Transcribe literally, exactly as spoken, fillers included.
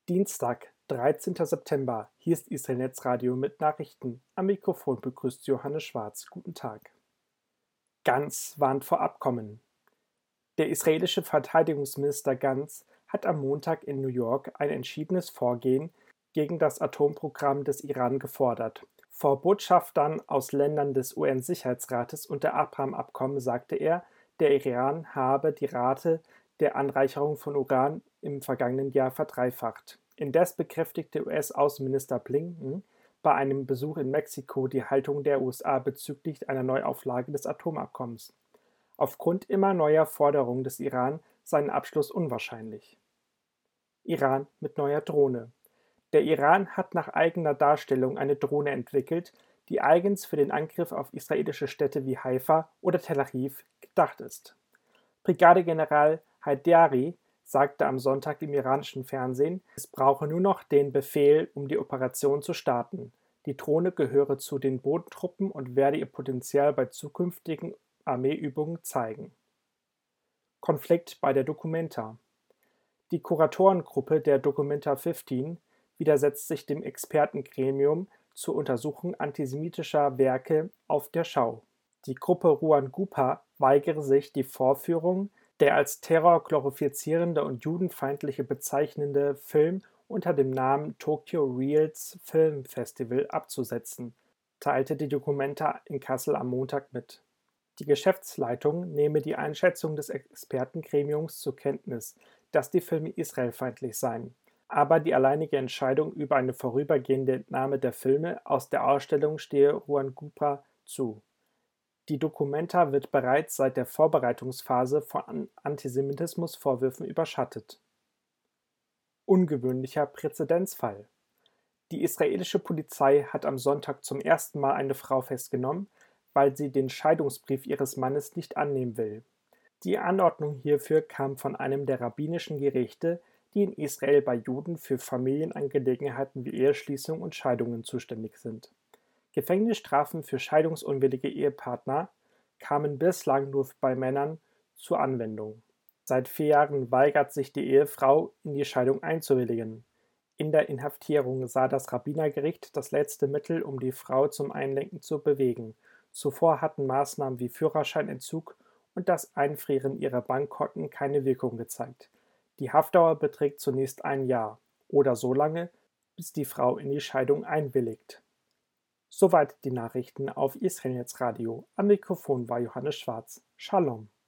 Dienstag, dreizehnter September. Hier ist Israel Netzradio mit Nachrichten. Am Mikrofon begrüßt Johannes Schwarz. Guten Tag. Gantz warnt vor Abkommen. Der israelische Verteidigungsminister Gantz hat am Montag in New York ein entschiedenes Vorgehen gegen das Atomprogramm des Iran gefordert. Vor Botschaftern aus Ländern des U N-Sicherheitsrates und der Abraham-Abkommen sagte er, der Iran habe die Rate der Anreicherung von Uran im vergangenen Jahr verdreifacht. Indes bekräftigte U S-Außenminister Blinken bei einem Besuch in Mexiko die Haltung der U S A bezüglich einer Neuauflage des Atomabkommens. Aufgrund immer neuer Forderungen des Iran sei ein Abschluss unwahrscheinlich. Iran mit neuer Drohne. Der Iran hat nach eigener Darstellung eine Drohne entwickelt, die eigens für den Angriff auf israelische Städte wie Haifa oder Tel Aviv gedacht ist. Brigadegeneral Haidari sagte am Sonntag im iranischen Fernsehen, es brauche nur noch den Befehl, um die Operation zu starten. Die Drohne gehöre zu den Bodentruppen und werde ihr Potenzial bei zukünftigen Armeeübungen zeigen. Konflikt bei der Documenta. Die Kuratorengruppe der Documenta fünfzehn widersetzt sich dem Expertengremium zur Untersuchung antisemitischer Werke auf der Schau. Die Gruppe Ruan Gupa weigere sich, die Vorführung der als Terror glorifizierende und judenfeindliche bezeichnende Film unter dem Namen Tokyo Reels Film Festival abzusetzen, teilte die Documenta in Kassel am Montag mit. Die Geschäftsleitung nehme die Einschätzung des Expertengremiums zur Kenntnis, dass die Filme israelfeindlich seien, aber die alleinige Entscheidung über eine vorübergehende Entnahme der Filme aus der Ausstellung stehe Ruan Gupa zu. Die Documenta wird bereits seit der Vorbereitungsphase von Antisemitismusvorwürfen überschattet. Ungewöhnlicher Präzedenzfall. Die israelische Polizei hat am Sonntag zum ersten Mal eine Frau festgenommen, weil sie den Scheidungsbrief ihres Mannes nicht annehmen will. Die Anordnung hierfür kam von einem der rabbinischen Gerichte, die in Israel bei Juden für Familienangelegenheiten wie Eheschließung und Scheidungen zuständig sind. Gefängnisstrafen für scheidungsunwillige Ehepartner kamen bislang nur bei Männern zur Anwendung. Seit vier Jahren weigert sich die Ehefrau, in die Scheidung einzuwilligen. In der Inhaftierung sah das Rabbinergericht das letzte Mittel, um die Frau zum Einlenken zu bewegen. Zuvor hatten Maßnahmen wie Führerscheinentzug und das Einfrieren ihrer Bankkonten keine Wirkung gezeigt. Die Haftdauer beträgt zunächst ein Jahr oder so lange, bis die Frau in die Scheidung einwilligt. Soweit die Nachrichten auf Israel Netzradio. Am Mikrofon war Johannes Schwarz. Shalom.